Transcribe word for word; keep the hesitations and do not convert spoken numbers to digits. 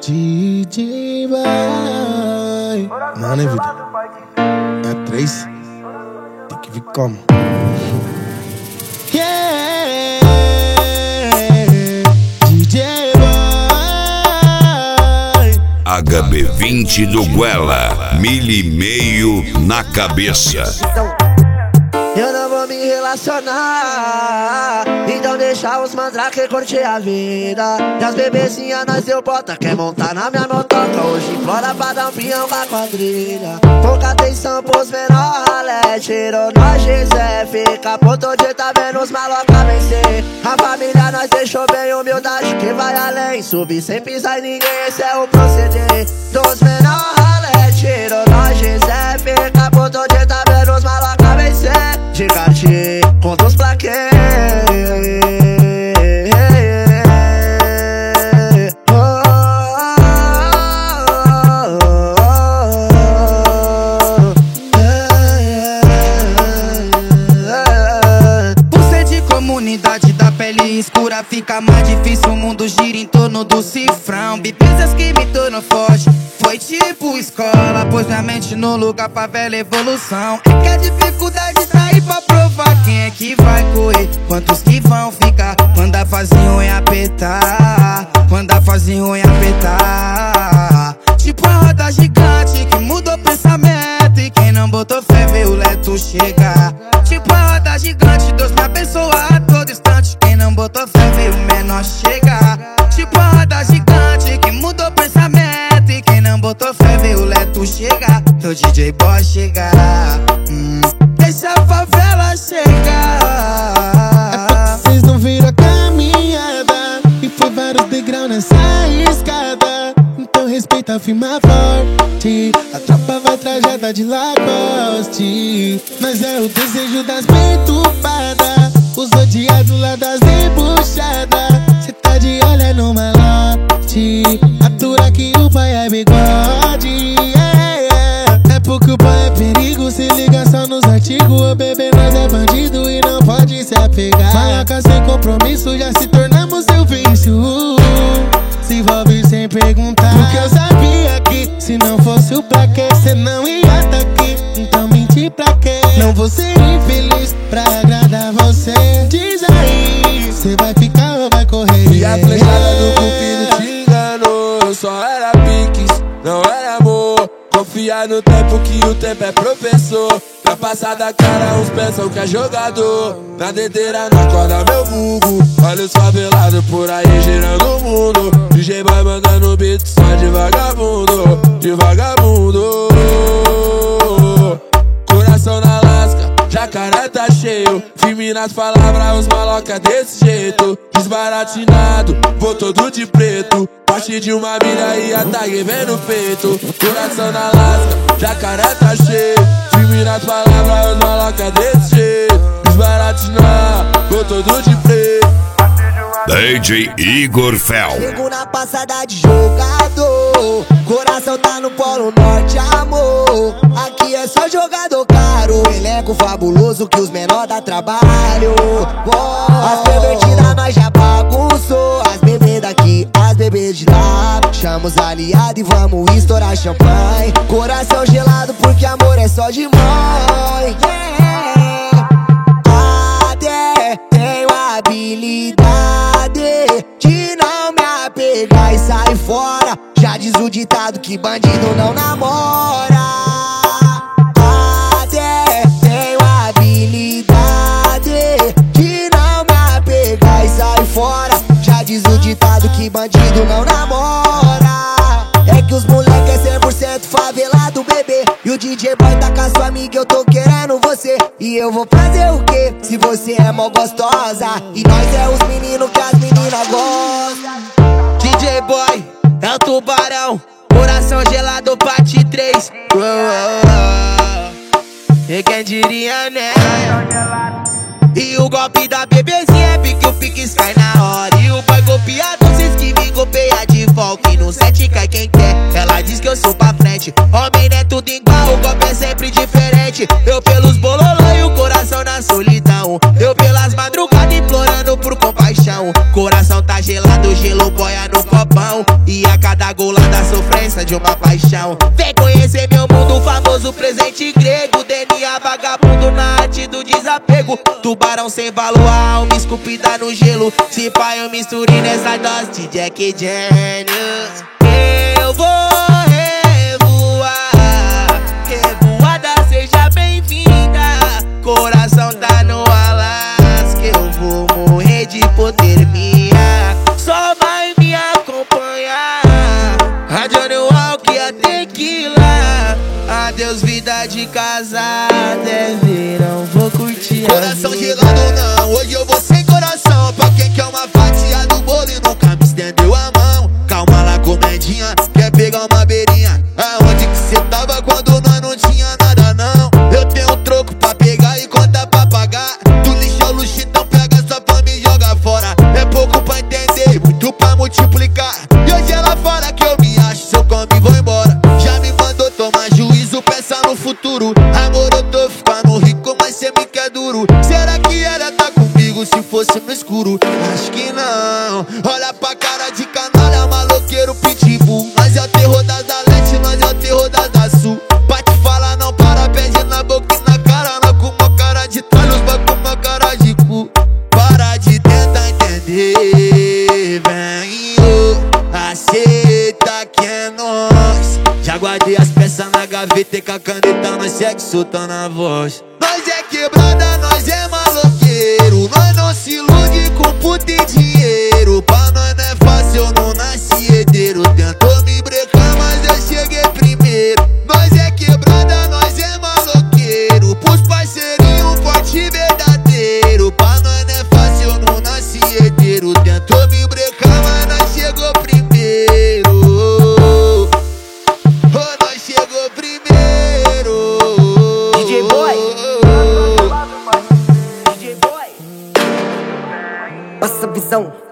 D J vai. Não, né, vida? É três. Tem que vir como? Yeah, D J vai. H B vinte do Guela, mil e meio na cabeça. Eu não vou me relacionar, então deixa os mandrake curtir a vida. E as bebezinhas nós deu bota, quer montar na minha motoca. Hoje implora pra dar um pinhão com a quadrilha. Pouca atenção pros menor ralé, tirou nós G Z. Fica ponto de tá vendo os maloca vencer. A família nós deixou bem humildade que vai além. Subir sem pisar em ninguém, esse é o proceder. Dos menor ralé, tirou nós G Z. Fica ponto de tá vendo os maloca vencer. De Cartier, conta os plaquês. Por ser de comunidade da pele escura, fica mais difícil, o mundo gira em torno do cifrão. Vivências que me tornam forte, foi tipo escola, pôs minha mente no lugar pra velha evolução. É que a dificuldade tá aí pra provar quem é que vai correr, quantos que vão ficar quando a fase ruim apertar, quando a fase ruim apertar. Tipo a roda gigante que mudou o pensamento, e quem não botou fé vê o leto chegar. Tipo a roda gigante, Deus me abençoa a todo instante, quem não botou fé vê o menor chegar. Tipo a roda gigante que mudou o pensamento, e quem não botou fé vê o leto chegar. O D J Boy chegar, hum, deixa a favela chegar. É porque vocês não viram a caminhada, e foi vários degraus nessa escada. Então respeita, firma forte, a tropa vai trajada de Lacoste. Mas é o desejo das perturbadas, os odiados lá das embuchadas. Cê tá de olho no malote, atura que o pai é bigode. Yeah, yeah. É porque o pai é perigo, se liga só nos artigos. O bebê nós é bandido e não pode se apegar. Maiaca sem compromisso, já se tornamos seu vício. Se envolve sem perguntar, porque eu sabia que se não fosse o pra quê, cê não ia tá aqui. Então mentir pra quê? Não vou ser infeliz pra agradar você. Diz aí, cê vai ficar ou vai correr? E a flechada do cupido te enganou. Eu só era piques, não era amor. Confia no tempo que o tempo é professor. Na passada cara uns pensam que é jogador. Na dedeira não acorda meu vulgo. Olha os favelados por aí girando o mundo. D J vai mandando beat só de vagabundo, de vagabundo. Coração na lasca, jacaré tá cheio. Firme nas palavras, os maloca desse jeito. Desbaratinado, vou todo de preto. Poste de uma milha e a tag vem no peito. Coração na lasca, jacaré tá cheio. Firme nas palavras, os maloca desse jeito. Desbaratinado, vou todo de preto. D J Igor Fel. Chego na passada de jogador, coração tá no polo norte, amor. Aqui é só jogador caro, elenco fabuloso que os menor dá trabalho. Oh, as pervertidas nós já bagunçou, as bebês daqui, as bebês de lá. Chama os aliados e vamos estourar champanhe. Coração gelado porque amor é só de mãe. Yeah. Até tenho habilidade de não me apegar e sair fora. Já diz o ditado que bandido não namora. Até tenho habilidade de não me apegar e sair fora. Já diz o ditado que bandido não namora. É que os moleque é cem por cento favelado, bebê. E o D J Boy tá com a sua amiga, eu tô querendo você. E eu vou fazer o quê? Se você é mó gostosa e nós é os meninos que as meninas gostam. D J Boy é o tubarão, coração gelado, parte três. Oh, oh, oh. E quem diria, né? E o golpe da bebezinha é pique, o pique cai na hora. E o boy golpeador se esquiva e golpeia de volta. E no set cai quem quer, ela diz que eu sou pra frente. Homem não é tudo igual, o golpe é sempre diferente. Eu pelos bololô e o coração na solidão. Eu pelas madrugadas implorando por compaixão. Coração tá gelado gelado, gelo boia no copão. E a cada golada a sofrência de uma paixão. Vem conhecer meu mundo famoso, presente grego. D N A vagabundo na arte do desapego. Tubarão sem valor, a alma esculpida no gelo. Se pá eu misturei nessa dose de Jack Daniels. Eu vou revoar, revoada, seja bem-vinda. Coração tá no Alasca, eu vou morrer de hipotermia. Só vai me acompanhar a Johnny Walker e a Tequila. Adeus vida de casada, é verão, vou curtir. Coração gelado não, hoje eu vou sem coração. Pra quem quer uma fatia do bolo e nunca me estendeu a mão. Calma lá, comedinha, quer pegar uma beirinha? Aonde que cê tava quando nós não tinha nada não? Eu tenho um troco pra pegar e conta pra pagar. Do lixo ao luxo, então pega sua fama e joga fora. É pouco pra entender e muito pra multiplicar. E hoje ela fala que eu me acho, se eu como e vou embora. Já me mandou tomar juízo, pensa no futuro. Amor, eu tô ficando rico, mas cê me quer duro. Será que ela tá comigo se fosse no escuro? Acho que não. Olha pra cara de canalha, maloqueiro pitbull. Nós é o terror das da leste, nós é o terror das da sul. Pra te falar não para, pede na boca e na cara. Não com uma cara de talhos, vai com uma cara de cu. Para de tentar entender, vem, oh, aceita que é nós. Já guardei as peças na gaveta e com a caneta nós segue soltando a voz. Nós é quebrada, nós é maloqueiro. Nós não se ilude com puta e dinheiro. Pra nós não é fácil, eu não nasci herdeiro. Tentou me brecar, mas eu cheguei primeiro. Nós é quebrada, nós é maloqueiro. Pros parceirinhos, forte verdadeiro. Pra nós não é fácil, eu não nasci herdeiro. Tentou me brecar, mas nós chegou primeiro. Oh, nós chegou primeiro. D J Boy, D J Boy, Passa visão.